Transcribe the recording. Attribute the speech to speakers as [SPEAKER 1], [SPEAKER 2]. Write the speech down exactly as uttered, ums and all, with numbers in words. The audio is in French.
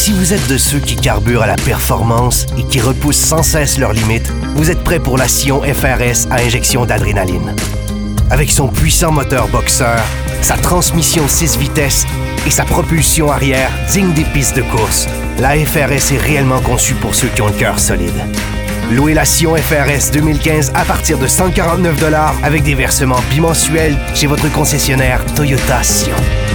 [SPEAKER 1] Si vous êtes de ceux qui carburent à la performance et qui repoussent sans cesse leurs limites, vous êtes prêt pour la Sion F R S à injection d'adrénaline. Avec son puissant moteur boxeur, sa transmission six vitesses et sa propulsion arrière digne des pistes de course, la F R S est réellement conçue pour ceux qui ont le cœur solide. Louez la Sion F R S deux mille quinze à partir de cent quarante-neuf dollars avec des versements bimensuels chez votre concessionnaire Toyota Sion.